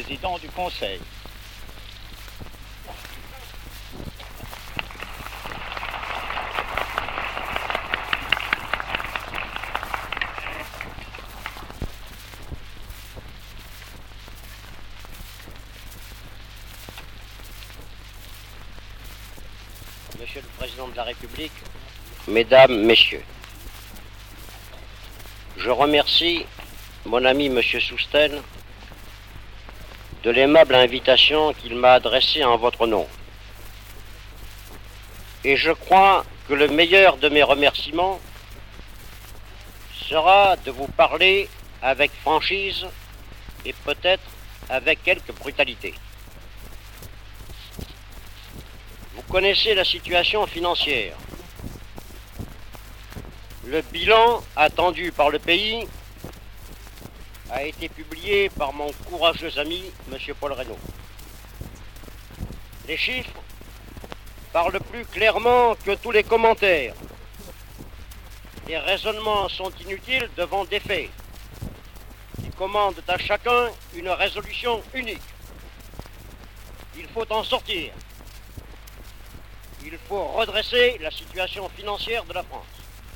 président du Conseil. Monsieur le Président de la République, Mesdames, Messieurs, je remercie mon ami Monsieur Soustelle de l'aimable invitation qu'il m'a adressée en votre nom. Et je crois que le meilleur de mes remerciements sera de vous parler avec franchise et peut-être avec quelque brutalité. Vous connaissez la situation financière. Le bilan attendu par le pays a été publié par mon courageux ami, M. Paul Reynaud. Les chiffres parlent plus clairement que tous les commentaires. Les raisonnements sont inutiles devant des faits qui commandent à chacun une résolution unique. Il faut en sortir. Il faut redresser la situation financière de la France.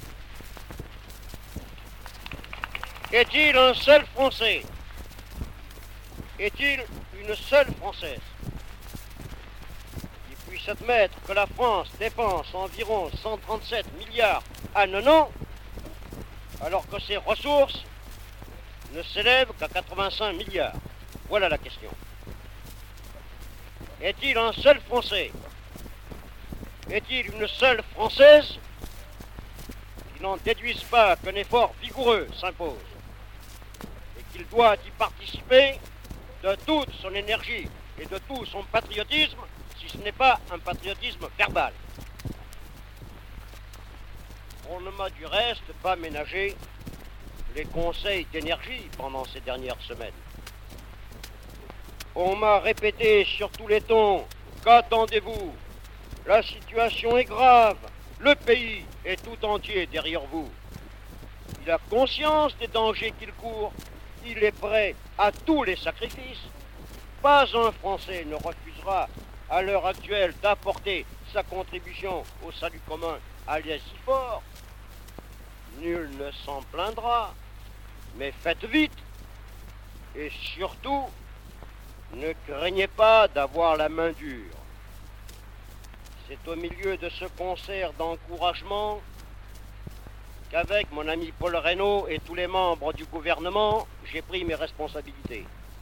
Est-il un seul Français? Est-il une seule Française qui puisse admettre que la France dépense environ 137 milliards à un an, alors que ses ressources ne s'élèvent qu'à 85 milliards? Voilà la question. Est-il un seul Français? Est-il une seule Française qui n'en déduise pas qu'un effort vigoureux s'impose et qu'il doit y participer de toute son énergie et de tout son patriotisme, si ce n'est pas un patriotisme verbal? On ne m'a du reste pas ménagé les conseils d'énergie pendant ces dernières semaines. On m'a répété sur tous les tons: qu'attendez-vous? La situation est grave. Le pays est tout entier derrière vous. Il a conscience des dangers qu'il court. Il est prêt à tous les sacrifices. Pas un Français ne refusera à l'heure actuelle d'apporter sa contribution au salut commun. Allez-y fort. Nul ne s'en plaindra. Mais faites vite. Et surtout, ne craignez pas d'avoir la main dure. C'est au milieu de ce concert d'encouragement qu'avec mon ami Paul Reynaud et tous les membres du gouvernement, j'ai pris mes responsabilités.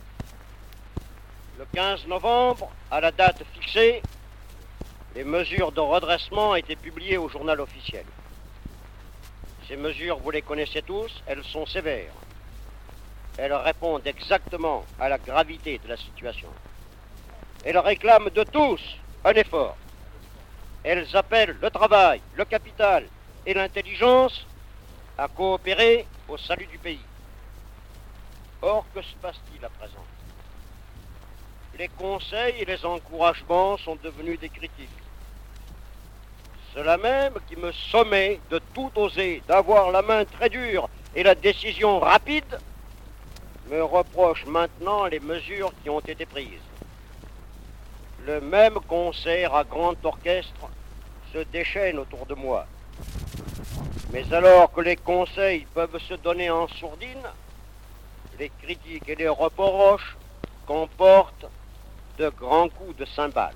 Le 15 novembre, à la date fixée, les mesures de redressement étaient publiées au journal officiel. Ces mesures, vous les connaissez tous, elles sont sévères. Elles répondent exactement à la gravité de la situation. Elles réclament de tous un effort. Elles appellent le travail, le capital et l'intelligence à coopérer au salut du pays. Or, que se passe-t-il à présent? Les conseils et les encouragements sont devenus des critiques. Ceux-là même qui me sommaient de tout oser, d'avoir la main très dure et la décision rapide, me reprochent maintenant les mesures qui ont été prises. Le même concert à grand orchestre se déchaîne autour de moi. Mais alors que les conseils peuvent se donner en sourdine, les critiques et les reproches comportent de grands coups de cymbales.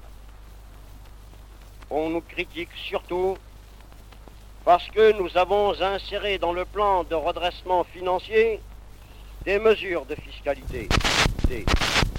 On nous critique surtout parce que nous avons inséré dans le plan de redressement financier des mesures de fiscalité.